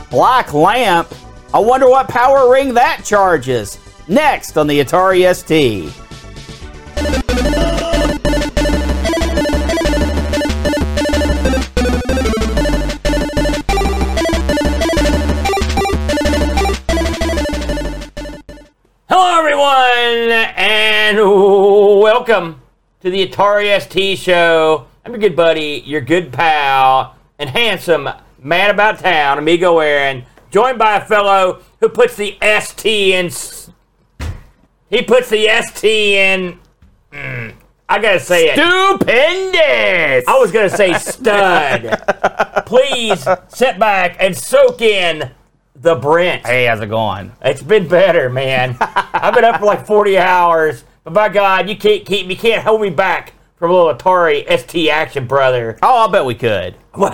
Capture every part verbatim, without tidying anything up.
Black lamp? I wonder what power ring that charges. Next on the Atari S T. Hello, everyone, and welcome to the Atari S T show. I'm your good buddy, your good pal, and handsome man about town, Amigo Aaron, joined by a fellow who puts the S T in. He puts the S T in. Mm, I gotta say it. Stupendous! I was gonna say stud. Please sit back and soak in the Brent. Hey, how's it going? It's been better, man. I've been up for like forty hours, but by God, you can't keep you can't hold me back from a little Atari S T action, brother. Oh, I'll bet we could.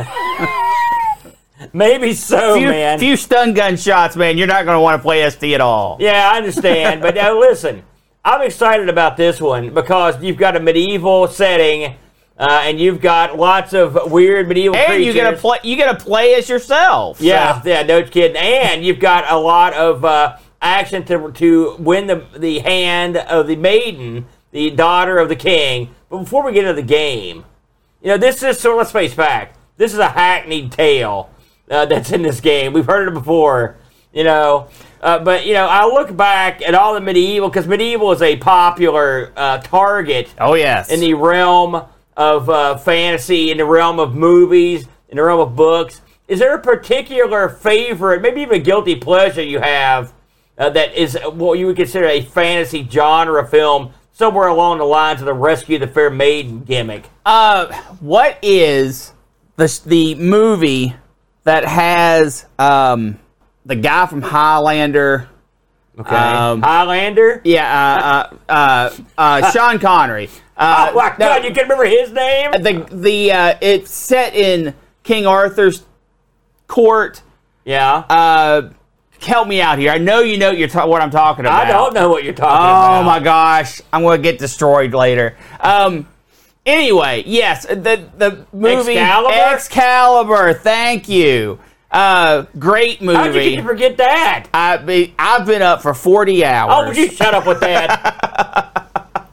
Maybe so, few, man. Few stun gun shots, man. You're not going to want to play S T at all. Yeah, I understand, but now listen, I'm excited about this one because you've got a medieval setting, uh, and you've got lots of weird medieval and creatures. you get to play. You get to play as yourself. Yeah, so. yeah, no kidding. And you've got a lot of uh, action to to win the the hand of the maiden, the daughter of the king. But before we get into the game, you know, this is so. Let's face fact. This is a hackneyed tale uh, that's in this game. We've heard it before, you know. Uh, but you know, I look back at all the medieval because medieval is a popular uh, target. Oh yes. In the realm of uh, fantasy, in the realm of movies, in the realm of books. Is there a particular favorite, maybe even a guilty pleasure you have uh, that is what you would consider a fantasy genre film, somewhere along the lines of the Rescue the Fair Maiden gimmick? Uh, what is the the movie that has um the guy from Highlander? Okay, um, Highlander. Yeah, uh, uh, uh, uh, Sean Connery. Uh, oh my God, you can remember his name? The the uh, it's set in King Arthur's court. Yeah. Uh, help me out here. I know you know what, you're ta- what I'm talking about. I don't know what you're talking oh about. Oh my gosh, I'm going to get destroyed later. Um. Anyway, yes, the the movie Excalibur. Excalibur. Thank you. Uh, great movie. How did you forget that? I be, I've been up for forty hours. Oh, would you shut up with that?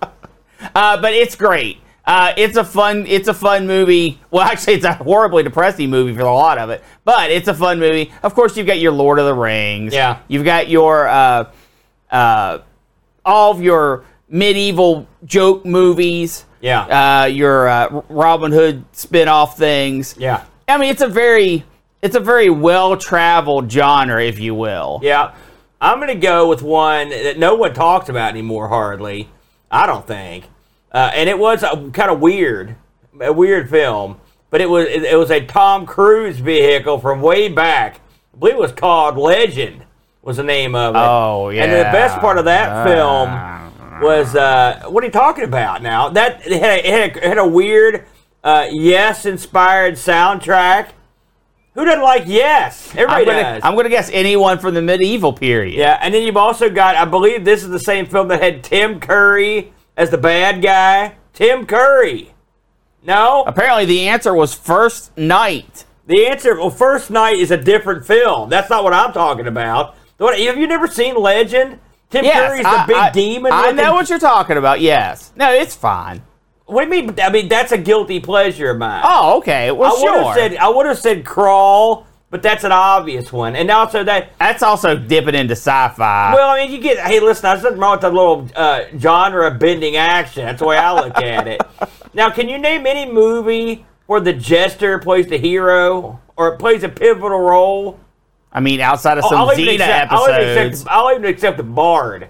uh, but it's great. Uh, it's a fun. It's a fun movie. Well, actually, it's a horribly depressing movie for a lot of it. But it's a fun movie. Of course, you've got your Lord of the Rings. Yeah. You've got your uh, uh, all of your medieval joke movies. Yeah. Uh, your uh, Robin Hood spin-off things. Yeah. I mean, it's a very, it's a very well-traveled genre, if you will. Yeah. I'm going to go with one that no one talks about anymore, hardly. I don't think. Uh, and it was a, kind of weird, a weird film. But it was it, it was a Tom Cruise vehicle from way back. I believe it was called Legend, was the name of it. Oh, yeah. And the best part of that uh, film was, uh, what are you talking about now? That it had a, it had a, it had a weird, uh, Yes-inspired soundtrack. Who doesn't like Yes? Everybody I'm gonna, does. I'm going to guess anyone from the medieval period. Yeah, and then you've also got, I believe this is the same film that had Tim Curry as the bad guy. Tim Curry. No? Apparently the answer was First Night. The answer, well, First Night is a different film. That's not what I'm talking about. What, have you never seen Legend? Tim yes, Curry's the I, big I, demon. I looking. know what you're talking about, yes. No, it's fine. What do you mean? I mean, that's a guilty pleasure of mine. Oh, okay. Well, I would sure. have said I would have said Crawl, but that's an obvious one. And also that that's also dipping into sci-fi. Well, I mean, you get. Hey, listen, there's nothing wrong with the little uh, genre bending action. That's the way I look at it. Now, can you name any movie where the jester plays the hero or plays a pivotal role? I mean, outside of some I'll Xena accept, episodes. I'll even, accept, I'll even accept the Bard.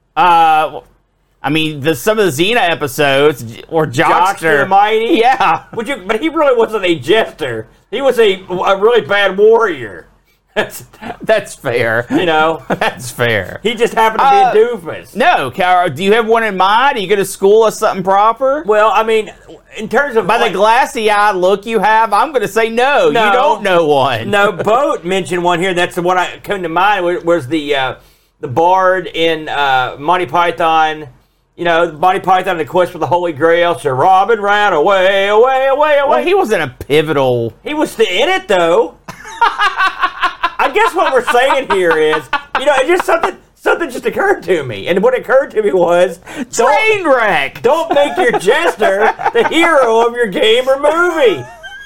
Uh, I mean, the, some of the Xena episodes or Jockster. Jockster the Mighty? Yeah. Would you, but he really wasn't a jester. He was a, a really bad warrior. That's, That's fair. You know? That's fair. He just happened to Uh, be a doofus. No, Cara, do you have one in mind? Are you going to school us something proper? Well, I mean, in terms of... By like, the glassy-eyed look you have, I'm going to say no, No. you don't know one. No, Boat mentioned one here. That's the one I came to mind. Was, was the uh, the bard in uh, Monty Python. You know, Monty Python and the Quest for the Holy Grail. Sir Robin ran away, away, away, away. Well, he wasn't a pivotal... He was still in it, though. I I guess what we're saying here is, you know, it's just something something just occurred to me. And what occurred to me was Train wreck! Don't make your jester the hero of your game or movie.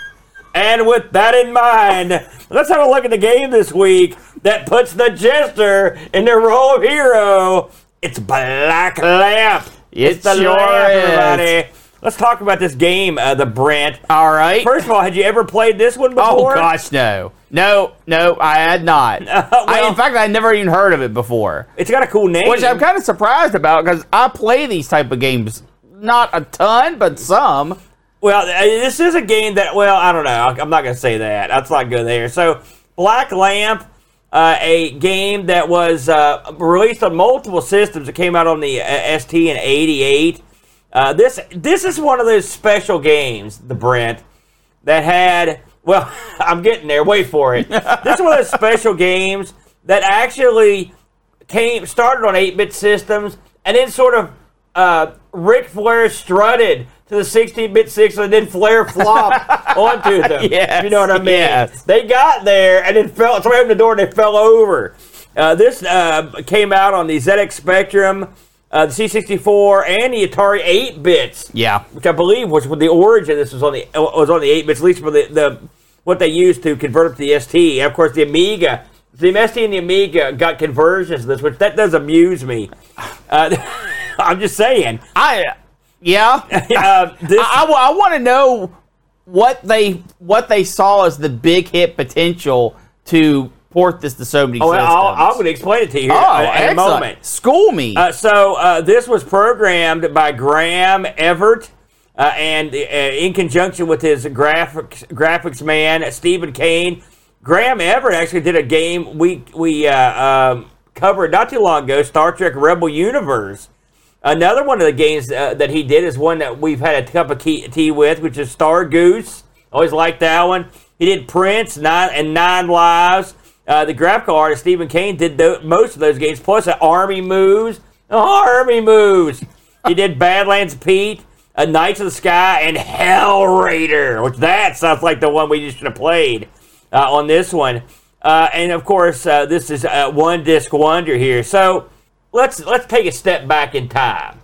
And with that in mind, let's have a look at the game this week that puts the jester in the role of hero. It's Black Lamp. It it's the sure lamp, is. everybody. Let's talk about this game, uh, the Brent. All right. First of all, had you ever played this one before? Oh, gosh, no. No, no, I had not. Uh, well, I, in fact, I'd never even heard of it before. It's got a cool name. Which I'm kind of surprised about because I play these type of games. Not a ton, but some. Well, uh, this is a game that, well, I don't know. I'm not going to say that. Let's not go there. So, Black Lamp, uh, a game that was uh, released on multiple systems. It came out on the uh, S T in eighty-eight. Uh, this this is one of those special games, the Brent, that had, well, I'm getting there, wait for it. This is one of those special games that actually came started on eight-bit systems and then sort of uh, Ric Flair strutted to the sixteen-bit system and then Flair flopped onto them. Yes, you know what I mean? yes. They got there and then fell, somebody opened the door and they fell over. Uh, this uh, came out on the Z X Spectrum, Uh, the C sixty-four, and the Atari eight bits. Yeah. Which I believe was the origin. This was on the was on the eight bits, at least for the, the what they used to convert it to the S T. And of course, the Amiga, the S T and the Amiga got conversions of this, which that does amuse me. Uh, I'm just saying. I, yeah. uh, this, I, I, I want to know what they what they saw as the big hit potential to port this to so many oh, systems. I'll, I'm going to explain it to you here Oh, in, in a excellent. moment. School me. Uh, so uh, this was programmed by Graham Everett, uh, and uh, in conjunction with his graphics graphics man Stephen Kane. Graham Everett actually did a game we we uh, um, covered not too long ago, Star Trek Rebel Universe. Another one of the games uh, that he did is one that we've had a cup of tea with, which is Star Goose. Always liked that one. He did Prince nine and Nine Lives. Uh, the graphical artist Stephen Kane did th- most of those games, plus uh, Army Moves. Oh, Army Moves. He did Badlands Pete, uh, Knights of the Sky, and Hell Raider, which that sounds like the one we just should have played uh, on this one. Uh, and of course, uh, this is a one disc wonder here. So let's let's take a step back in time.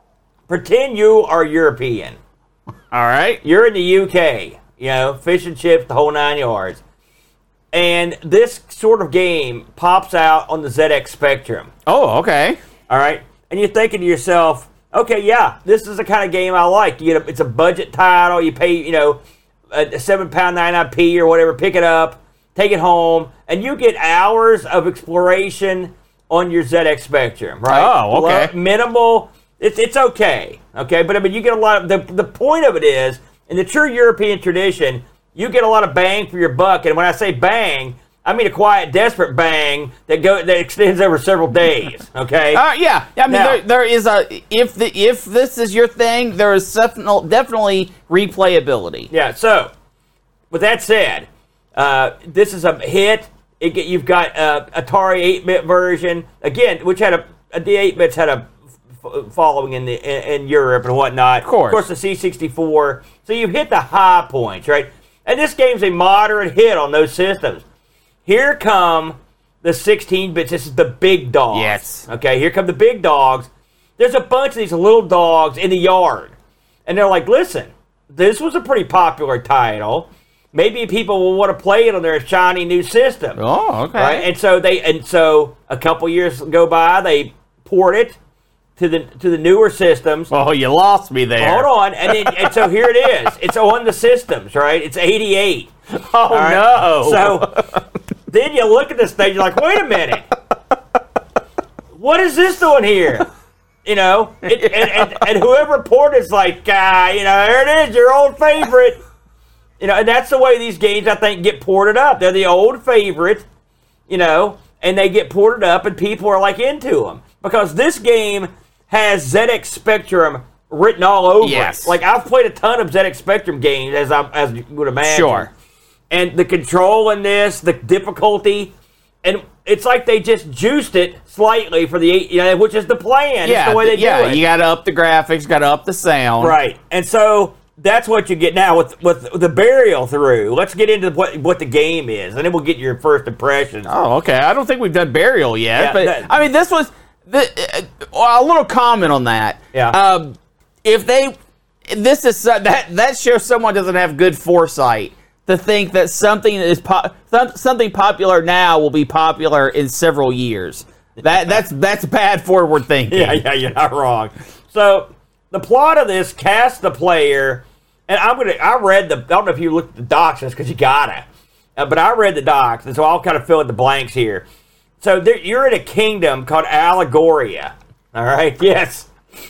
Pretend you are European. All right. You're in the U K. You know, fish and chips, the whole nine yards. And this sort of game pops out on the Z X Spectrum. Oh, okay. All right? And you're thinking to yourself, okay, yeah, this is the kind of game I like. You get a, it's a budget title. You pay, you know, a seven pound ninety-nine p or whatever, pick it up, take it home, and you get hours of exploration on your Z X Spectrum, right? Oh, okay. Low, minimal. It's it's okay, okay? But, I mean, you get a lot of, the, the point of it is, in the true European tradition, you get a lot of bang for your buck, and when I say bang, I mean a quiet, desperate bang that go that extends over several days. Okay. Uh, yeah. I mean, Now- there, there is a if the if this is your thing, there is definitely definitely replayability. Yeah. So, with that said, uh, this is a hit. It get, you've got uh, Atari eight-bit version again, which had a, a the eight-bits had a f- following in the in, in Europe and whatnot. Of course. Of course, the C sixty-four. So you've hit the high points, right? And this game's a moderate hit on those systems. Here come the sixteen bits. This is the big dogs. Yes. Okay, here come the big dogs. There's a bunch of these little dogs in the yard. And they're like, listen, this was a pretty popular title. Maybe people will want to play it on their shiny new system. Oh, okay. Right? And so they and so a couple years go by, they port it to the to the newer systems. Oh, you lost me there. Hold on, and then and so here it is. It's on the systems, right? It's eighty-eight. Oh, right? no. So then you look at this thing, you're like, wait a minute. What is this doing here? You know, it, and, and, and whoever ported is like, ah, you know, there it is, your old favorite. You know, and that's the way these games, I think, get ported up. They're the old favorite, you know, and they get ported up, and people are like into them because this game has Z X Spectrum written all over Yes. it. Like, I've played a ton of Z X Spectrum games, as I as you would imagine. Sure. And the control in this, the difficulty, and it's like they just juiced it slightly for the eight, you know, which is the plan. Yeah, it's the way they yeah. do it. You got to up the graphics, got to up the sound. Right. And so that's what you get now with with the burial through. Let's get into what what the game is, and then we'll get your first impressions. Oh, okay. I don't think we've done burial yet, Yeah, but that- I mean, this was the, uh, a little comment on that. Yeah. Um, if they, this is so- that that shows someone doesn't have good foresight to think that something is po- some, something popular now will be popular in several years. That that's that's bad forward thinking. Yeah, yeah, you're not wrong. So the plot of this casts the player, and I'm gonna. I read the. I don't know if you looked at the docs, because you gotta. Uh, but I read the docs, and so I'll kind of fill in the blanks here. So there, you're in a kingdom called Allegoria. All right. Yes.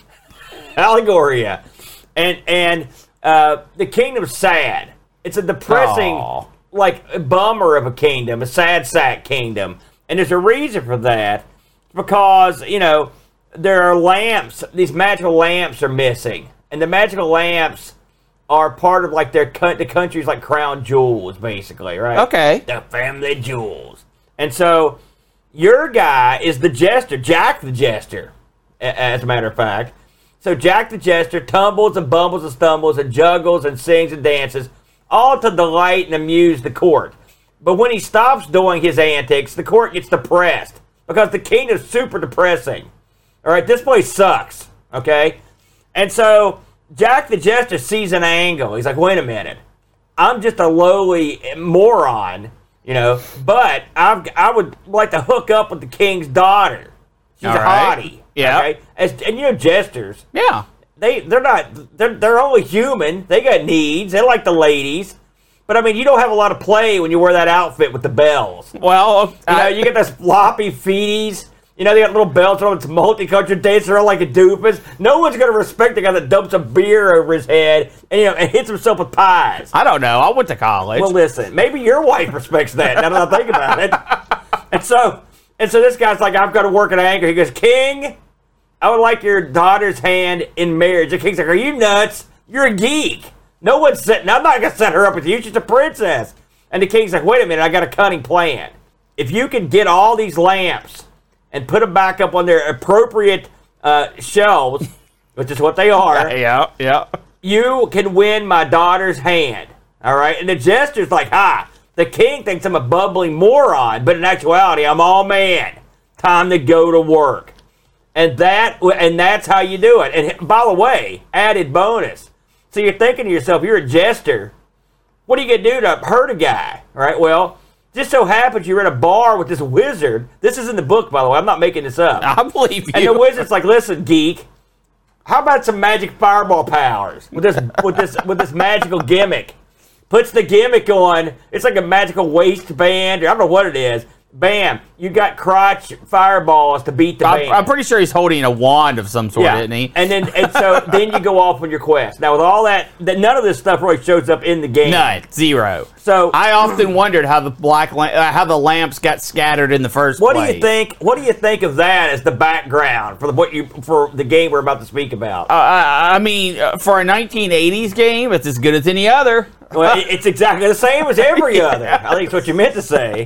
Allegoria, and and uh, the kingdom's sad. It's a depressing, Aw. like bummer of a kingdom, a sad sack kingdom, and there's a reason for that. Because, you know, there are lamps, these magical lamps are missing. And the magical lamps are part of, like, their co- the country's, like, crown jewels, basically, right? Okay. The family jewels. And so, your guy is the jester, Jack the Jester, a- as a matter of fact. So, Jack the Jester tumbles and bumbles and stumbles and juggles and sings and dances, all to delight and amuse the court. But when he stops doing his antics, the court gets depressed. Because the kingdom's super depressing. All right, this place sucks. Okay? And so, Jack the Jester sees an angle. He's like, wait a minute. I'm just a lowly moron, you know, but I've, I would like to hook up with the king's daughter. She's All a right. hottie. Yeah. Okay? As, and you know, jesters, Yeah. they, they're not, they're, they're only human. They got needs. They like the ladies. But, I mean, you don't have a lot of play when you wear that outfit with the bells. Well, You know, I- you get those floppy feeties. You know, they got little belts on. It's multicultural dates around like a doofus. No one's going to respect the guy that dumps a beer over his head and, you know, and hits himself with pies. I don't know. I went to college. Well, listen, maybe your wife respects that, now that I think about it. And so, and so this guy's like, I've got to work an angle. He goes, King, I would like your daughter's hand in marriage. The king's like, are you nuts? You're a geek. No one's setting, I'm not going to set her up with you. She's a princess. And the king's like, wait a minute, I got a cunning plan. If you can get all these lamps and put them back up on their appropriate uh, shelves, which is what they are, yeah, yeah. you can win my daughter's hand. All right? And the jester's like, ha, the king thinks I'm a bubbling moron, but in actuality, I'm all man. Time to go to work. And that, and that's how you do it. And by the way, added bonus. So you're thinking to yourself, you're a jester. What are you going to do to hurt a guy? All right, well, just so happens you're in a bar with this wizard. This is in the book, by the way. I'm not making this up. I believe you. And the wizard's like, listen, geek, how about some magic fireball powers with this with this with this magical gimmick? Puts the gimmick on. It's like a magical waistband, or I don't know what it is. Bam! You got crotch fireballs to beat the I'm, band. I'm pretty sure he's holding a wand of some sort, yeah, isn't he? and then and so then you go off on your quest. Now with all that, that none of this stuff really shows up in the game. None, zero. So I often wondered how the black la- uh, how the lamps got scattered in the first what place. do you think? What do you think of that as the background for the what you for the game we're about to speak about? Uh, I, I mean, uh, for a nineteen eighties game, it's as good as any other. Well, it- it's exactly the same as every other. I think it's what you meant to say.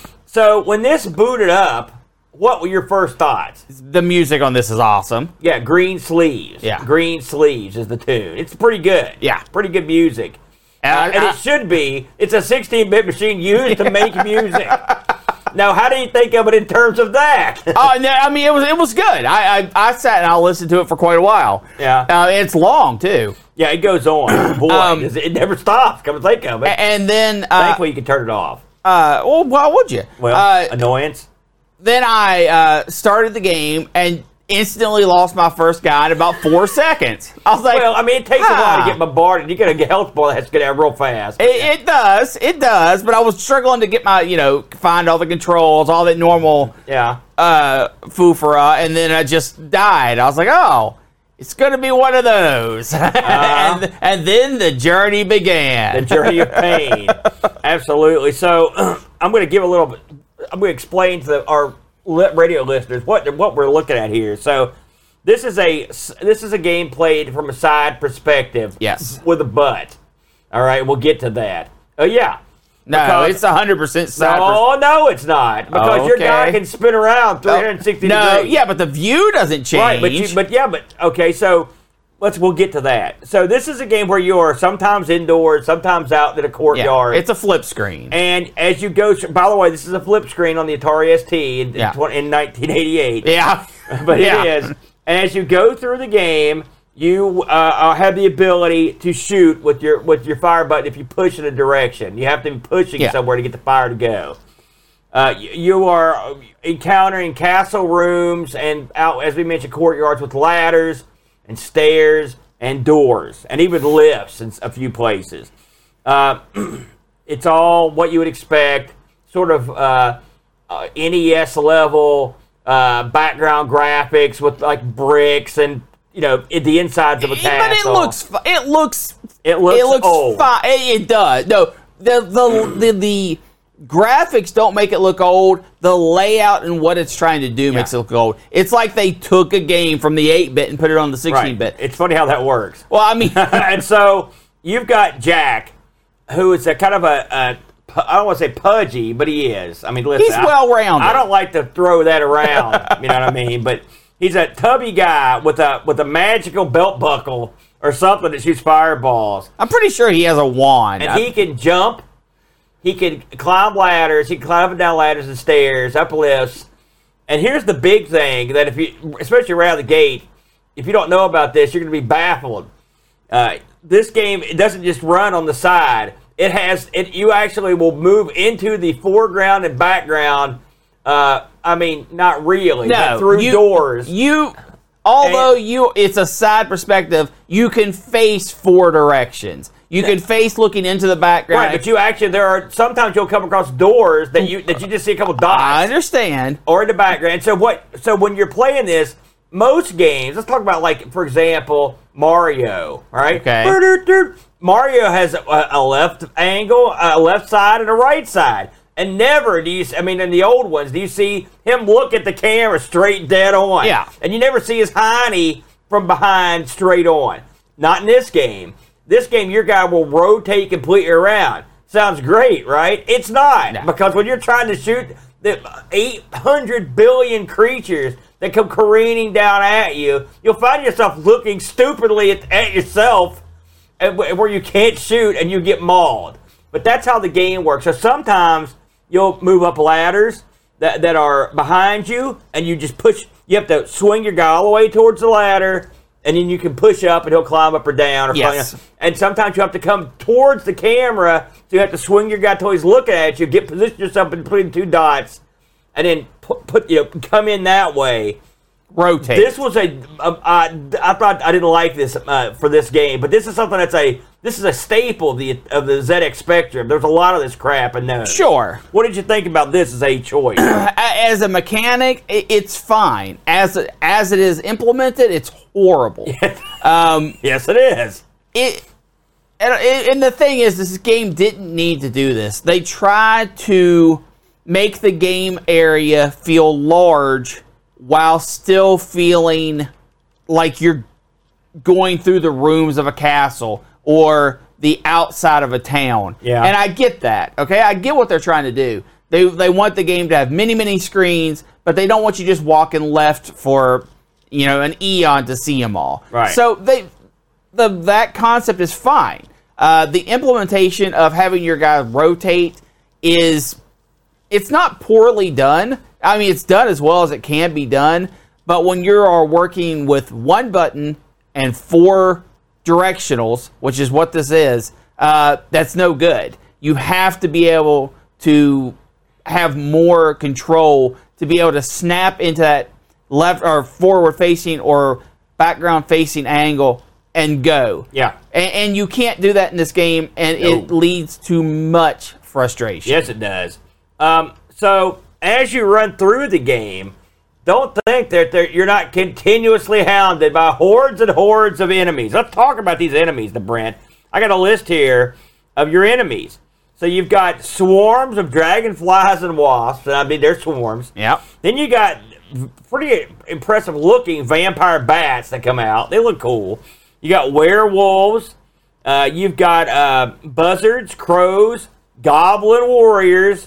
So when this booted up, what were your first thoughts? The music on this is awesome. Yeah, Green Sleeves. Yeah. Green Sleeves is the tune. It's pretty good. Yeah. Pretty good music. And Uh, I- and I- it should be. It's a sixteen-bit machine used to make music. Now, how do you think of it in terms of that? Oh no! I mean, it was it was good. I, I I sat and I listened to it for quite a while. Yeah. uh, it's long too. Yeah, it goes on. Boy, Um, it it never stops. Come to think of it. And then, uh, Thankfully, you can turn it off. uh, well, why would you? Well, uh, annoyance. then I uh, started the game and instantly lost my first guy in about four seconds. I was like, Well, I mean, it takes a while ah. to get bombarded. You got a health bar that has to get out real fast. It, it does, it does, but I was struggling to get my, you know, find all the controls, all that normal Yeah. uh, foofara, and then I just died. I was like, oh, it's going to be one of those. and, and then the journey began. The journey of pain. Absolutely. So I'm going to give a little bit. I'm going to explain to the, our li- radio listeners what what we're looking at here. So this is a this is a game played from a side perspective. Yes. With a butt. All right. We'll get to that. Oh yeah. no, because- it's one hundred percent side Oh no, it's not because Oh, your guy okay. can spin around three hundred sixty No, degrees. yeah, but the view doesn't change. Right, but you, but yeah, but okay. So let's we'll get to that. So this is a game where you are sometimes indoors, sometimes out in a courtyard. Yeah, it's a flip screen. And as you go, by the way, this is a flip screen on the Atari S T in, yeah. in nineteen eighty-eight. Yeah, but yeah. it is. And as you go through the game, you uh, have the ability to shoot with your with your fire button if you push in a direction. You have to be pushing yeah. somewhere to get the fire to go. Uh, you are encountering castle rooms and, out, as we mentioned, courtyards with ladders and stairs and doors and even lifts in a few places. Uh, it's all what you would expect, sort of uh, uh, N E S level uh, background graphics with like bricks and you know the insides of a castle. But it looks, it looks, it looks, it looks old. Fine. It, it does. No, the the the. the graphics don't make it look old. The layout and what it's trying to do yeah. makes it look old. It's like they took a game from the eight-bit and put it on the sixteen-bit. Right. It's funny how that works. Well, I mean... and so you've got Jack, who is a kind of a... a I don't want to say pudgy, but he is. I mean, listen. He's well-rounded. I, I don't like to throw that around, you know what I mean? But he's a tubby guy with a with a magical belt buckle or something that shoots fireballs. I'm pretty sure he has a wand. And I, he can jump. He can climb ladders. He can climb up and down ladders and stairs, up lifts. And here's the big thing that if you, especially around the gate, if you don't know about this, you're going to be baffled. Uh, this game, it doesn't just run on the side. It has, it. You actually will move into the foreground and background. Uh, I mean, not really, no, but through you, doors. You, although and, you, it's a side perspective. You can face four directions. You can face looking into the background. Right, but you actually, there are, sometimes you'll come across doors that you that you just see a couple dots. I understand. Or in the background. So what? So when you're playing this, most games, let's talk about like, for example, Mario, right? Okay. Mario has a, a left angle, a left side, and a right side. And never do you, I mean, in the old ones, do you see him look at the camera straight dead on? Yeah. And you never see his hiney from behind straight on. Not in this game. This game, your guy will rotate completely around. Sounds great, right? It's not. No. Because when you're trying to shoot the eight hundred billion creatures that come careening down at you, you'll find yourself looking stupidly at, at yourself where you can't shoot and you get mauled. But that's how the game works. So sometimes you'll move up ladders that, that are behind you, and you just push. You have to swing your guy all the way towards the ladder, and then you can push up, and he'll climb up or down. Or yes. And sometimes you have to come towards the camera, so you have to swing your guy till he's looking at you, get position yourself in between two dots, and then put, put you know come in that way. Rotate. This was a, a, a I thought I didn't like this uh, for this game, but this is something that's a this is a staple of the of the Z X Spectrum. There's a lot of this crap in there. Sure. What did you think about this as a choice? As a mechanic, it's fine. As as it is implemented, it's horrible. um, yes, it is. It and, and the thing is, this game didn't need to do this. They tried to make the game area feel large while still feeling like you're going through the rooms of a castle or the outside of a town. Yeah. And I get that, okay? I get what they're trying to do. They they want the game to have many, many screens, but they don't want you just walking left for, you know, an eon to see them all. Right. So they the that concept is fine. Uh, the implementation of having your guy rotate is, it's not poorly done. I mean, it's done as well as it can be done, but when you are working with one button and four directionals, which is what this is, uh, that's no good. You have to be able to have more control to be able to snap into that left or forward-facing or background-facing angle and go. Yeah. And, and you can't do that in this game, and No. it leads to much frustration. Yes, it does. Um, so as you run through the game, don't think that you're not continuously hounded by hordes and hordes of enemies. Let's talk about these enemies, Brent. I got a list here of your enemies. So you've got swarms of dragonflies and wasps. I mean, they're swarms. Yep. Then you got pretty impressive looking vampire bats that come out. They look cool. You got werewolves. Uh, you've got uh, buzzards, crows, goblin warriors,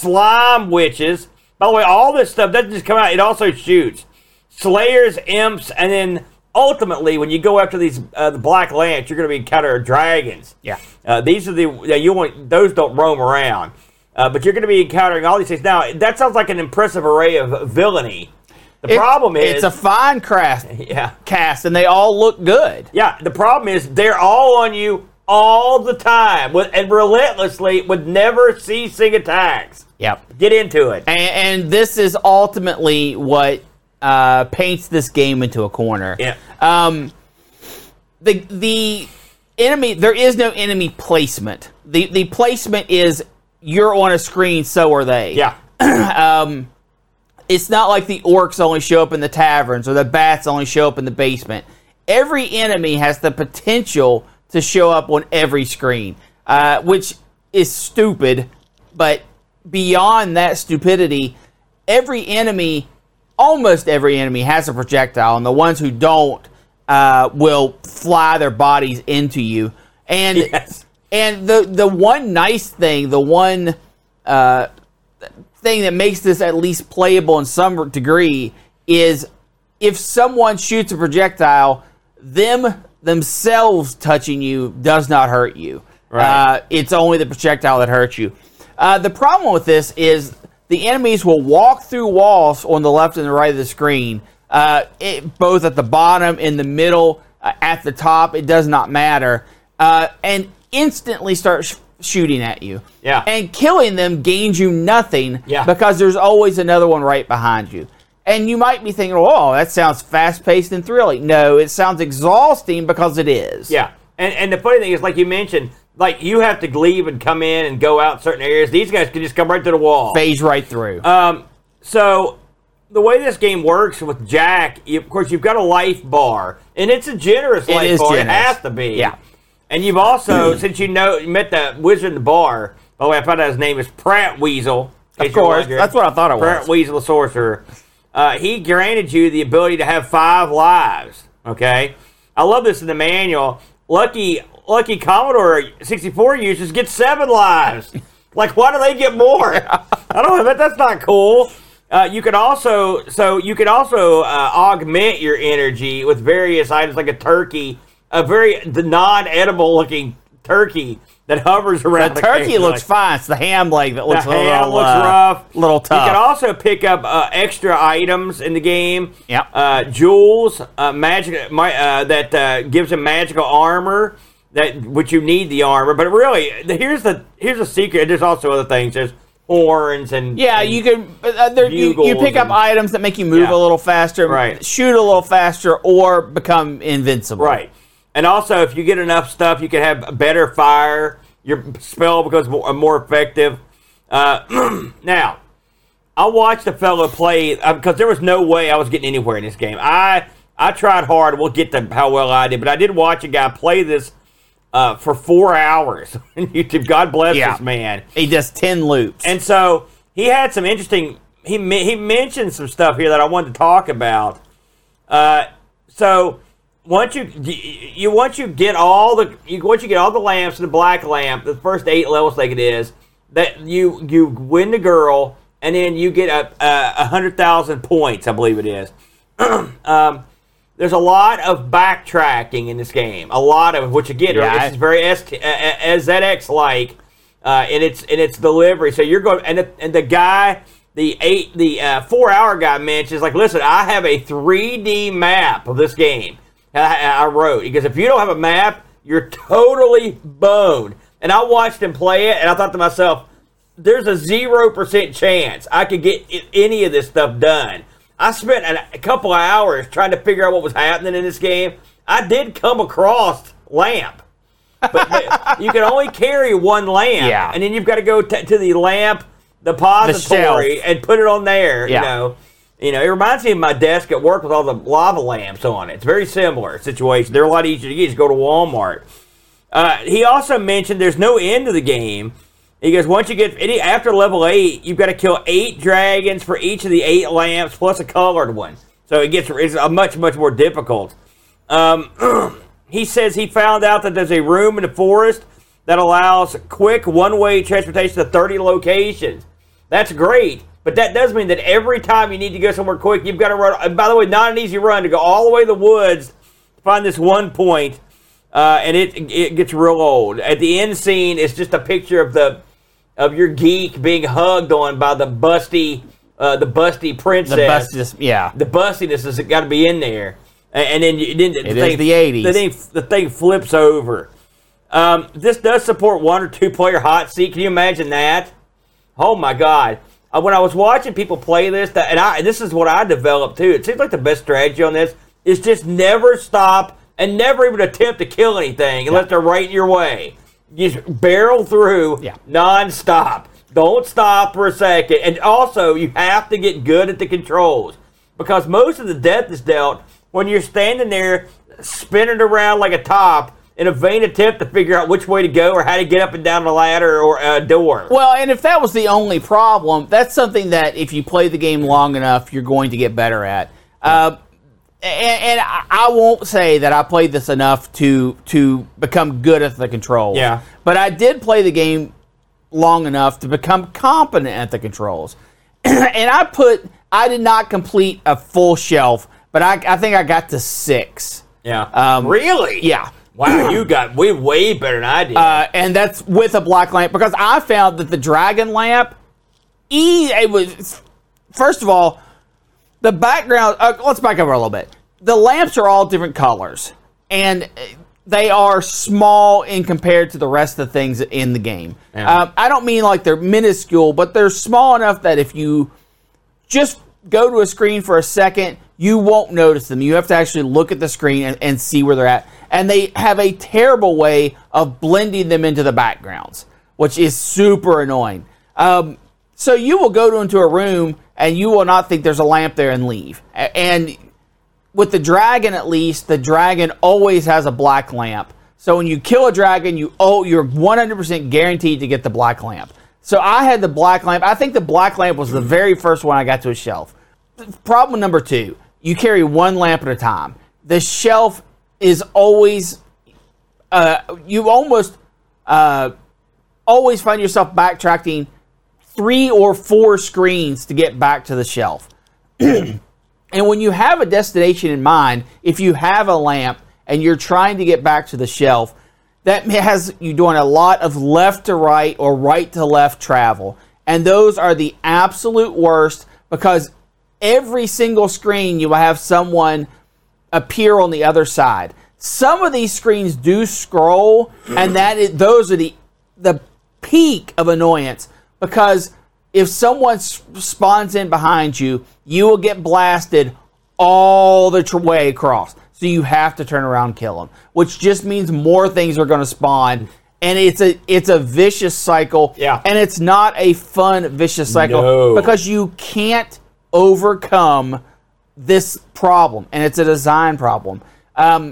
slime witches. By the way, all this stuff doesn't just come out. It also shoots. Slayers, imps, and then ultimately, when you go after these uh, the black lamps, you're going to be encountering dragons. Yeah. Uh, these are the yeah, you want those don't roam around, uh, but you're going to be encountering all these things. Now that sounds like an impressive array of villainy. The It- problem is it's a fine cast, yeah cast, and they all look good. yeah. The problem is they're all on you all the time with and relentlessly with never ceasing attacks. Yep. Get into it. And, and this is ultimately what uh, paints this game into a corner. Yeah. Um, the the enemy there is no enemy placement. The the placement is you're on a screen, so are they. Yeah. um, it's not like the orcs only show up in the taverns or the bats only show up in the basement. Every enemy has the potential to show up on every screen, uh, which is stupid. But beyond that stupidity, every enemy, almost every enemy, has a projectile, and the ones who don't uh, will fly their bodies into you. And Yes. and the the one nice thing, the one uh, thing that makes this at least playable in some degree is if someone shoots a projectile, them themselves touching you does not hurt you. Right. Uh, it's only the projectile that hurts you. Uh, the problem with this is the enemies will walk through walls on the left and the right of the screen, uh, it, both at the bottom, in the middle, uh, at the top. It does not matter. Uh, and instantly start sh- shooting at you. Yeah. And killing them gains you nothing Yeah. because there's always another one right behind you. And you might be thinking, oh, that sounds fast-paced and thrilling. No, it sounds exhausting because it is. Yeah. And and the funny thing is, like you mentioned, like you have to leave and come in and go out certain areas. These guys can just come right to the wall. Phase right through. Um, so the way this game works with Jack, you, of course, you've got a life bar, and it's a generous It life is bar. generous. It has to be. Yeah. And you've also, since you know, you met the wizard in the bar. By the way, I found out his name is Pratt Weasel. in case Of you're course. wondering. That's what I thought it was. Pratt Weasel, the sorcerer. Uh, he granted you the ability to have five lives. Okay, I love this in the manual. Lucky, lucky Commodore sixty-four users get seven lives. Like, why do they get more? I don't know, but that's not cool. Uh, you can also, so you can also uh, augment your energy with various items, like a turkey, a very the non-edible looking turkey that hovers around. The turkey occasionally. looks fine. It's the ham leg that looks The a little, ham looks uh, rough. little tough. You can also pick up uh, extra items in the game. Yep. Uh, jewels, uh, magic, my, uh, that uh, gives them magical armor. That which you need the armor, but really, the, here's the here's a secret. There's also other things. There's horns and yeah, and you can. Uh, there, you, you pick up and- items that make you move Yeah. a little faster, Right. shoot a little faster, or become invincible. Right. And also, if you get enough stuff, you can have better fire. Your spell becomes more, more effective. Uh, now, I watched a fellow play because there was no way I was getting anywhere in this game. I I tried hard. We'll get to how well I did, but I did watch a guy play this uh, for four hours on YouTube. God bless Yeah. this man. He does ten loops. And so he had some interesting. He me- he mentioned some stuff here that I wanted to talk about. Uh, so once you you once you get all the you once you get all the lamps in the black lamp, the first eight levels, like it is, that you you win the girl, and then you get a a, a hundred thousand points, I believe it is. um, there's a lot of backtracking in this game, a lot of which again, Yeah, I- this is very S Z X like uh, in its in its delivery. So you're going and the, and the guy. The eight, the uh, four-hour guy mentions, like, listen, I have a three D map of this game. I, I wrote because if you don't have a map, you're totally boned. And I watched him play it, and I thought to myself, there's a zero percent chance I could get I- any of this stuff done. I spent an, a couple of hours trying to figure out what was happening in this game. I did come across lamp, but, but you can only carry one lamp, Yeah. and then you've got to go t- to the lamp depository shelf. and put it on there. Yeah. You know, you know, it reminds me of my desk at work with all the lava lamps on it. It's a very similar situation. They're a lot easier to get. Just go to Walmart. Uh, he also mentioned there's no end to the game. He goes, once you get any after level eight, you've got to kill eight dragons for each of the eight lamps plus a colored one. So it gets it's a much much more difficult. Um, he says he found out that there's a room in the forest that allows quick one-way transportation to thirty locations. That's great, but that does mean that every time you need to go somewhere quick, you've got to run. And by the way, not an easy run to go all the way to the woods find this one point, uh, and it it gets real old. At the end scene, it's just a picture of the of your geek being hugged on by the busty uh, the busty princess. The bustiness, yeah. The bustiness has got to be in there, and, and then you, then the it thing, is the eighties. The thing, the thing flips over. Um, this does support one or two player hot seat. Can you imagine that? Oh my God! Uh, when I was watching people play this, that, and I this is what I developed too. It seems like the best strategy on this is just never stop and never even attempt to kill anything unless yeah. they're right in your way. You just barrel through yeah. nonstop. Don't stop for a second. And also, you have to get good at the controls because most of the death is dealt when you're standing there spinning around like a top in a vain attempt to figure out which way to go or how to get up and down a ladder or a door. Well, and if that was the only problem, that's something that if you play the game long enough, you're going to get better at. Uh, and, and I won't say that I played this enough to to become good at the controls. Yeah. But I did play the game long enough to become competent at the controls. And I put, I did not complete a full shelf, but I, I think I got to six. Yeah. Um, really? Yeah. Wow, you got way, way better than I did. Uh, and that's with a black lamp, because I found that the dragon lamp, e, it was, first of all, the background, uh, let's back up a little bit. The lamps are all different colors, and they are small in compared to the rest of the things in the game. Yeah. Um, I don't mean like they're minuscule, but they're small enough that if you just go to a screen for a second, you won't notice them. You have to actually look at the screen and, and see where they're at. And they have a terrible way of blending them into the backgrounds, which is super annoying. Um, so you will go into a room and you will not think there's a lamp there and leave. And with the dragon, at least, the dragon always has a black lamp. So when you kill a dragon, you oh, you're one hundred percent guaranteed to get the black lamp. So I had the black lamp. I think the black lamp was the very first one I got to a shelf. Problem number two, you carry one lamp at a time. The shelf is always, uh, you almost uh, always find yourself backtracking three or four screens to get back to the shelf. And when you have a destination in mind, if you have a lamp and you're trying to get back to the shelf, that has you doing a lot of left to right or right to left travel. And those are the absolute worst, because every single screen you will have someone appear on the other side. Some of these screens do scroll, and that is, those are the the peak of annoyance, because if someone s- spawns in behind you, you will get blasted all the tr- way across. So you have to turn around and kill them, which just means more things are going to spawn, and it's a it's a vicious cycle. Yeah. And it's not a fun vicious cycle No. because you can't overcome this problem, and it's a design problem. Um,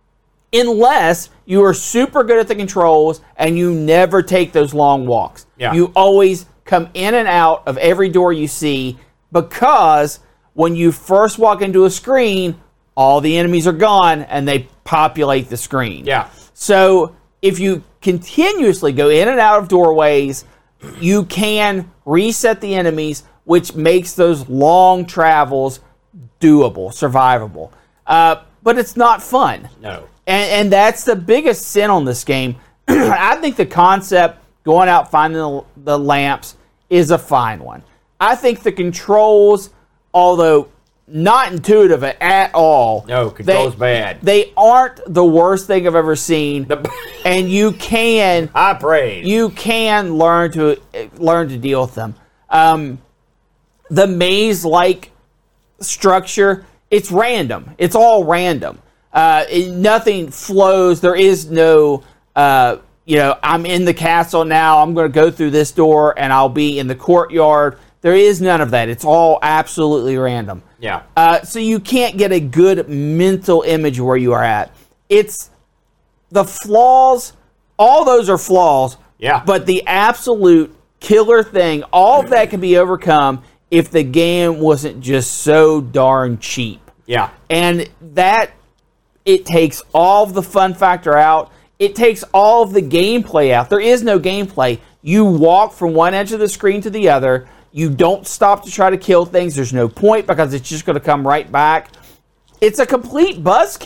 unless you are super good at the controls and you never take those long walks. Yeah. You always come in and out of every door you see, because when you first walk into a screen, all the enemies are gone and they populate the screen. Yeah. So if you continuously go in and out of doorways, you can reset the enemies, which makes those long travels doable, survivable. Uh, but it's not fun. No. And, and that's the biggest sin on this game. I think the concept, going out finding the, the lamps, is a fine one. I think the controls, although not intuitive at all. No, controls they, bad. They aren't the worst thing I've ever seen. The, and you can I praise. You can learn to learn to deal with them. Um, the maze-like structure, it's random. It's all random. Uh, it, nothing flows. There is no, uh, you know, I'm in the castle now. I'm going to go through this door and I'll be in the courtyard. There is none of that. It's all absolutely random. Yeah. Uh, so you can't get a good mental image of where you are at. It's the flaws. All those are flaws. Yeah. But the absolute killer thing, all of that can be overcome if the game wasn't just so darn cheap. Yeah. And that, it takes all of the fun factor out. It takes all of the gameplay out. There is no gameplay. You walk from one edge of the screen to the other. You don't stop to try to kill things. There's no point, because it's just going to come right back. It's a complete buzzkill.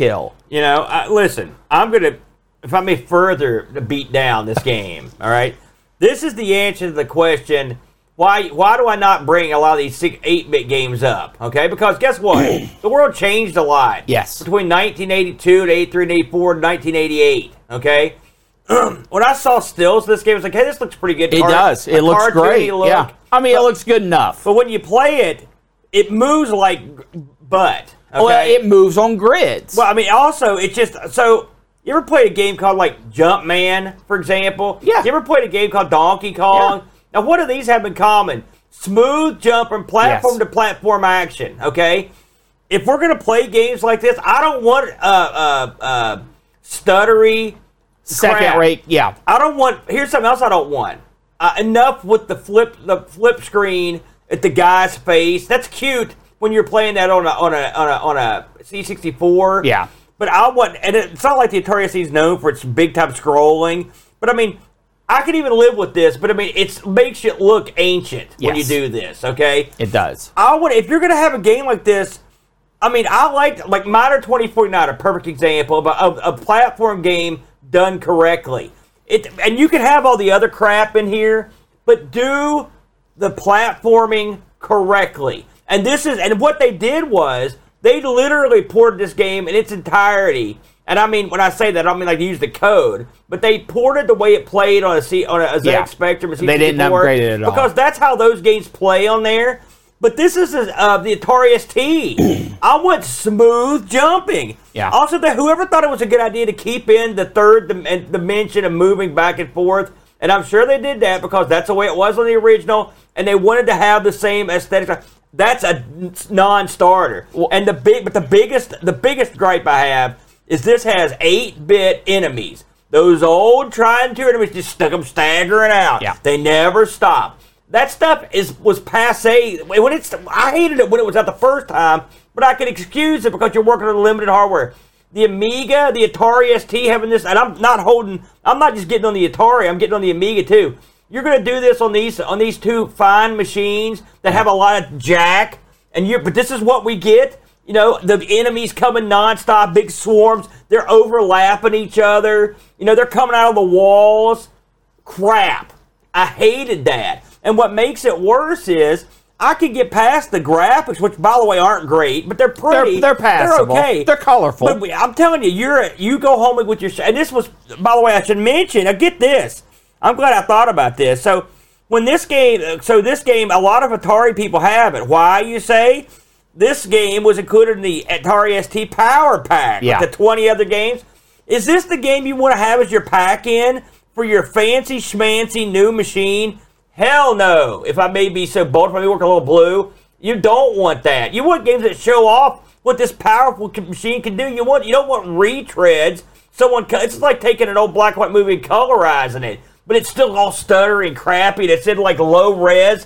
You know, I, listen, I'm going to, if I may further beat down this game, all right? This is the answer to the question, why why do I not bring a lot of these eight-bit games up, okay? Because guess what? The world changed a lot. Yes. Between nineteen eighty-two and eighty-three and eighty-four and nineteen eighty-eight, okay? When I saw stills of this game, I was like, hey, this looks pretty good. It Car- does. It looks great. Look. Yeah. I mean, but, it looks good enough. But when you play it, it moves like butt. Okay? Well, it moves on grids. Well, I mean, also, it's just, so, you ever played a game called, like, Jumpman, for example? Yeah. You ever played a game called Donkey Kong? Yeah. Now, what do these have in common? Smooth jump and platform Yes. to platform action, okay? If we're going to play games like this, I don't want uh, uh, uh, stuttery Second crap. rate, yeah. I don't want, here's something else I don't want. Uh, enough with the flip the flip screen at the guy's face. That's cute when you're playing that on a on a on a, on a C sixty-four. Yeah. But I want, and it's not like the Atari S D is known for its big time scrolling. But I mean, I could even live with this. But I mean, it makes you look ancient when you Yes. do this. Okay. It does. I want, if you're gonna have a game like this, I mean, I like like Miner twenty forty-nine, a perfect example of a, of a platform game done correctly. It, and you can have all the other crap in here, but do the platforming correctly. And this is, and what they did was, they literally ported this game in its entirety. And I mean, when I say that, I don't mean like to use the code, but they ported the way it played on a C, on a Z X Yeah. Spectrum. A They didn't upgrade it at all. Because that's how those games play on there. But this is uh, the Atari S T. I want smooth jumping. Yeah. Also, the, whoever thought it was a good idea to keep in the third dim- dimension of moving back and forth, and I'm sure they did that because that's the way it was on the original, and they wanted to have the same aesthetic. That's a non-starter. Well, and the big, but the biggest, the biggest gripe I have is this has eight-bit enemies. Those old tried and true enemies just stuck them staggering out. Yeah. They never stop. That stuff is was passe. When it's, I hated it when it was out the first time, but I could excuse it because you're working on limited hardware. The Amiga, the Atari S T having this, and I'm not holding, I'm not just getting on the Atari, I'm getting on the Amiga too. You're going to do this on these on these two fine machines that have a lot of jack, and you but this is what we get. You know, the enemies coming nonstop, big swarms. They're overlapping each other. You know, they're coming out of the walls. Crap. I hated that. And what makes it worse is I could get past the graphics, which, by the way, aren't great, but they're pretty. They're, they're passable. They're okay. They're colorful. But we- I'm telling you, you're you go home with your. And this was, by the way, I should mention. Now get this. I'm glad I thought about this. So when this game, so this game, a lot of Atari people have it. Why, you say? This game was included in the Atari S T Power Pack. Yeah. Like the twenty other games. Is this the game you want to have as your pack in for your fancy schmancy new machine? Hell no. If I may be so bold, if I may work a little blue, you don't want that. You want games that show off what this powerful machine can do. You want you don't want retreads. Someone, it's like taking an old black and white movie and colorizing it, but it's still all stuttery and crappy. It's in like low res.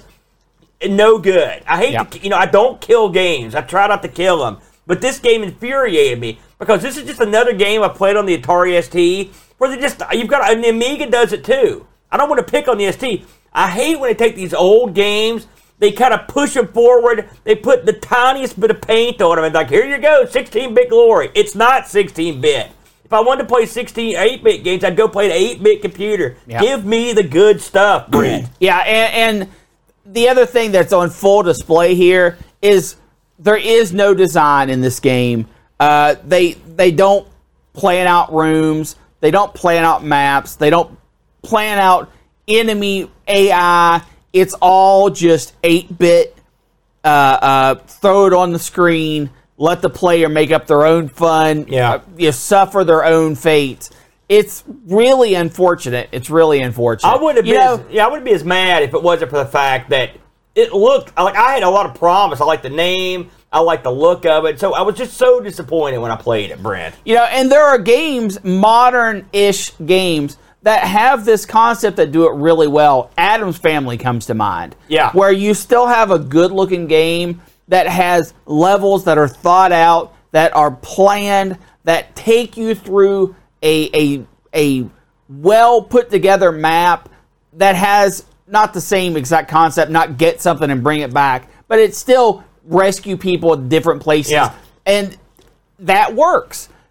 No good. I hate Yep. to, you know, I don't kill games. I try not to kill them. But this game infuriated me because this is just another game I played on the Atari S T where they just, you've got, and the Amiga does it too. I don't want to pick on the S T. I hate when they take these old games, they kind of push them forward, they put the tiniest bit of paint on them and like, here you go, sixteen-bit glory. It's not sixteen-bit. If I wanted to play sixteen, eight-bit games, I'd go play an eight-bit computer. Yep. Give me the good stuff, Brent. Yeah, and, and the other thing that's on full display here is there is no design in this game. Uh, they they don't plan out rooms. They don't plan out maps. They don't plan out enemy A I. It's all just eight-bit. Uh, uh, throw it on the screen. Let the player make up their own fun. Yeah. Uh, you suffer their own fate. It's really unfortunate. It's really unfortunate. I wouldn't You be know, as, yeah, I wouldn't be as mad if it wasn't for the fact that it looked like I had a lot of promise. I like the name, I like the look of it. So I was just so disappointed when I played it, Brent. You know, and there are games, modern-ish games, that have this concept that do it really well. Addams Family comes to mind. Yeah. Where you still have a good-looking game that has levels that are thought out, that are planned, that take you through a a a well put together map that has not the same exact concept, not get something and bring it back, but it still rescue people at different places. Yeah. And that works.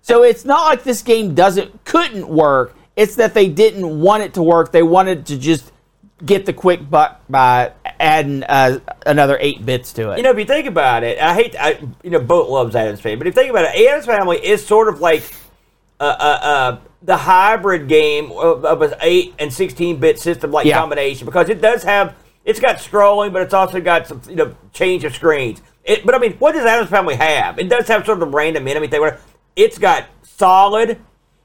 So it's not like this game doesn't couldn't work. It's that they didn't want it to work. They wanted to just get the quick buck by adding uh, another eight bits to it. You know, if you think about it, I hate, I, you know, Boat loves Addams Family, but if you think about it, Addams Family is sort of like uh, uh, uh, the hybrid game of, of an eight and sixteen bit system like Yeah. combination, because it does have, it's got scrolling, but it's also got some, you know, change of screens. It, but I mean, what does Addams Family have? It does have sort of a random enemy thing. Where it's got solid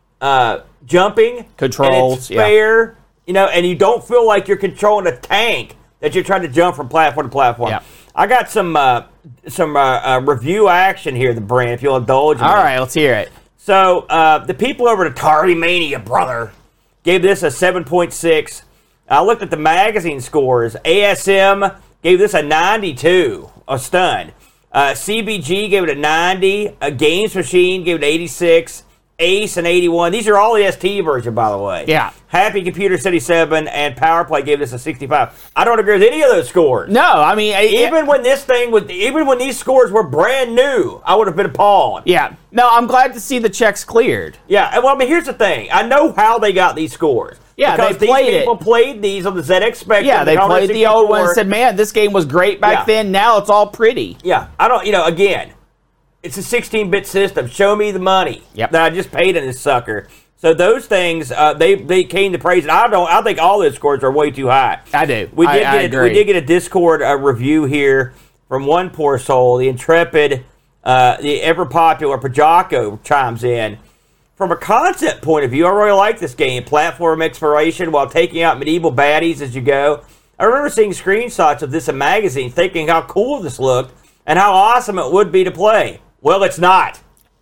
uh, jumping, Controls, and it's fair. You know, and you don't feel like you're controlling a tank that you're trying to jump from platform to platform. Yeah. I got some uh, some uh, uh, review action here, the brand, if you'll indulge me. All right, let's hear it. So, uh, the people over at Atari Mania, brother, gave this a seven point six. I looked at the magazine scores. A S M gave this a ninety-two, a stun. Uh, C B G gave it a ninety. A Games Machine gave it an eighty-six. Ace and eighty-one. These are all the S T version, by the way. Yeah. Happy Computer seventy-seven and PowerPlay gave this a sixty-five. I don't agree with any of those scores. No, I mean, I- Even when this thing was, even when these scores were brand new, I would have been appalled. yeah. No, I'm glad to see the checks cleared. Yeah, and well, I mean, here's the thing. I know how they got these scores. Yeah, because they played these it. people played these on the Z X Spectrum. Yeah, they the Commodore played the old one and sixty-four. said, man, this game was great back Yeah. then. Now it's all pretty. Yeah, I don't, you know, again, it's a sixteen bit system. Show me the money Yep. that I just paid in this sucker. So those things, uh, they they came to praise. And I don't. I think all those scores are way too high. I do. We I- did I get a, agree. we did get a Discord uh, review here from one poor soul. The intrepid, uh, the ever popular Pajako chimes in. From a concept point of view, I really like this game. Platform exploration while taking out medieval baddies as you go. I remember seeing screenshots of this in magazines, thinking how cool this looked and how awesome it would be to play. Well, it's not.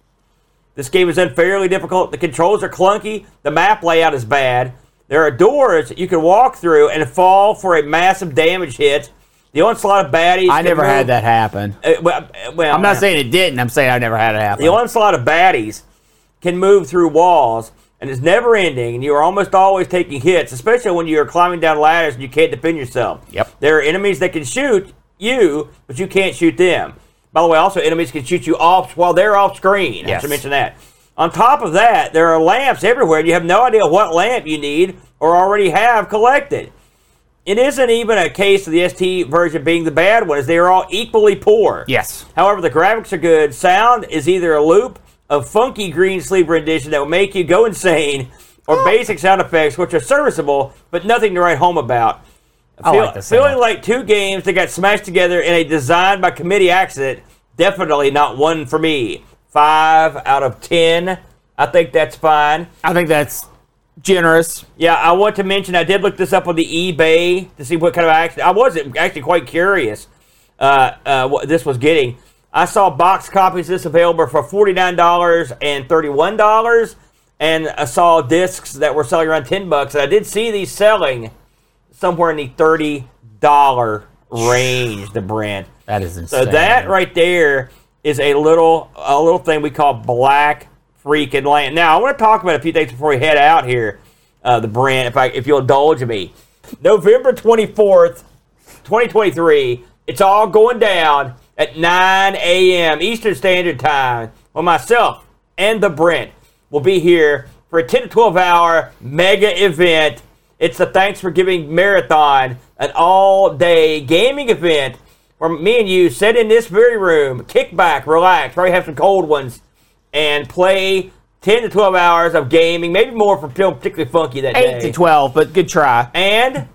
This game is unfairly difficult. The controls are clunky. The map layout is bad. There are doors you can walk through and fall for a massive damage hit. The onslaught of baddies. I can never move- had that happen. Uh, well, uh, well, I'm not saying it didn't. I'm saying I never had it happen. the onslaught of baddies can move through walls and is never ending, and you are almost always taking hits, especially when you are climbing down ladders and you can't defend yourself. Yep. There are enemies that can shoot you, but you can't shoot them. By the way, also enemies can shoot you off while they're off screen. I Yes. should mention that. On top of that, there are lamps everywhere, and you have no idea what lamp you need or already have collected. It isn't even a case of the S T version being the bad one, as they are all equally poor. Yes. However, the graphics are good. Sound is either a loop of funky green sleeve rendition that will make you go insane, or basic sound effects, which are serviceable, but nothing to write home about. I Feel- like the sound. Feeling like two games that got smashed together in a design by committee accident, definitely not one for me. Five out of ten. I think that's fine. I think that's generous. Yeah, I want to mention, I did look this up on the eBay to see what kind of action. I was actually quite curious uh, uh, what this was getting. I saw box copies of this available for forty-nine dollars and thirty-one dollars, and I saw discs that were selling around ten bucks, and I did see these selling somewhere in the thirty dollars range, the brand. That is insane. So that right there is a little a little thing we call Black Freaking Land. Now I want to talk about a few things before we head out here. Uh, the brand, if I if you'll indulge me, November twenty-fourth, twenty twenty-three. It's all going down at nine a.m. Eastern Standard Time. Well, myself and the Brent will be here for a ten to twelve hour mega event. It's the Thanks for Giving Marathon, an all-day gaming event where me and you sit in this very room, kick back, relax, probably have some cold ones, and play ten to twelve hours of gaming, maybe more for feeling particularly funky that day. eight to twelve, but good try. And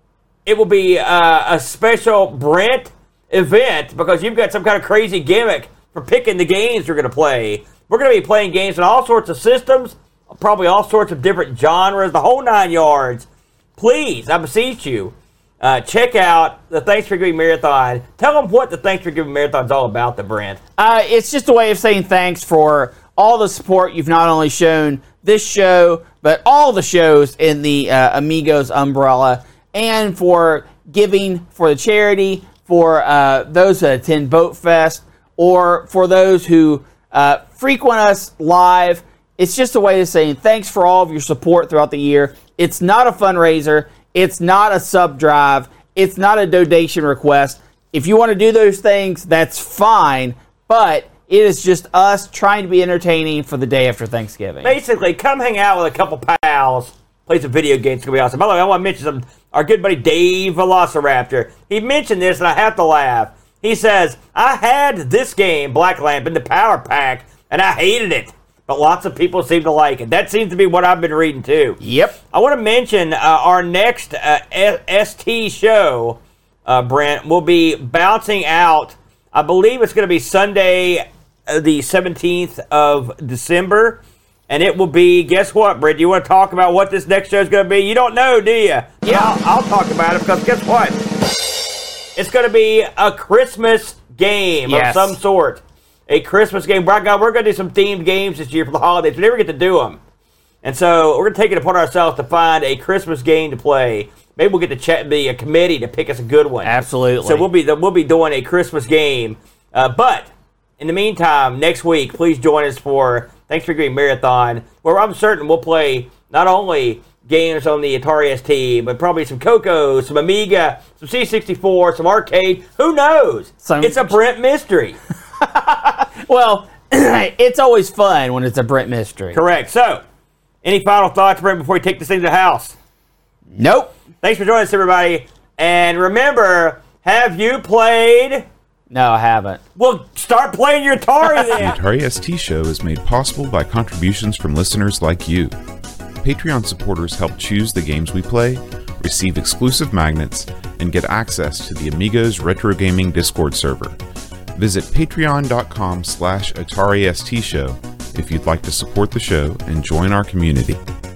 it will be uh, a special Brent event because you've got some kind of crazy gimmick for picking the games you're going to play. We're going to be playing games on all sorts of systems, probably all sorts of different genres, the whole nine yards. Please, I beseech you, uh, check out the Thanks for Giving Marathon. Tell them what the Thanks for Giving Marathon is all about, the Brent. Uh, it's just a way of saying thanks for all the support you've not only shown this show, but all the shows in the uh, Amigos umbrella, and for giving for the charity, for uh, those that attend Boat Fest, or for those who uh, frequent us live. It's just a way of saying thanks for all of your support throughout the year. It's not a fundraiser. It's not a sub drive. It's not a donation request. If you want to do those things, that's fine. But It is just us trying to be entertaining for the day after Thanksgiving. Basically, come hang out with a couple pals, play some video games. It's going to be awesome. By the way, I want to mention some, our good buddy Dave Velociraptor. He mentioned this, and I have to laugh. He says, I had this game, Black Lamp, in the Power Pack, and I hated it. But lots of people seem to like it. That seems to be what I've been reading, too. Yep. I want to mention uh, our next uh, S T show, uh, Brent, will be bouncing out. I believe it's going to be Sunday, uh, the seventeenth of December. And it will be, guess what, Brent? You want to talk about what this next show is going to be? You don't know, do you? Yeah. I'll, I'll talk about it because guess what? It's going to be a Christmas game Yes. of some sort. A Christmas game. By God, we're going to do some themed games this year for the holidays. We never get to do them. And so we're going to take it upon ourselves to find a Christmas game to play. Maybe we'll get to chat, be a committee to pick us a good one. Absolutely. So we'll be we'll be doing a Christmas game. Uh, but in the meantime, next week, please join us for Thanksgiving Marathon, where I'm certain we'll play not only games on the Atari S T, but probably some Coco, some Amiga, some C sixty-four, some arcade. Who knows? Some- It's a Brent mystery. Well, it's always fun when it's a Brent mystery. Correct. So, any final thoughts, Brent, before we take this thing to the house? Nope. Thanks for joining us, everybody. And remember, have you played? No, I haven't. Well, start playing your Atari The then. Atari S T Show is made possible by contributions from listeners like you. Patreon supporters help choose the games we play, receive exclusive magnets, and get access to the Amigos Retro Gaming Discord server. Visit patreon.com slash Atari ST Show if you'd like to support the show and join our community.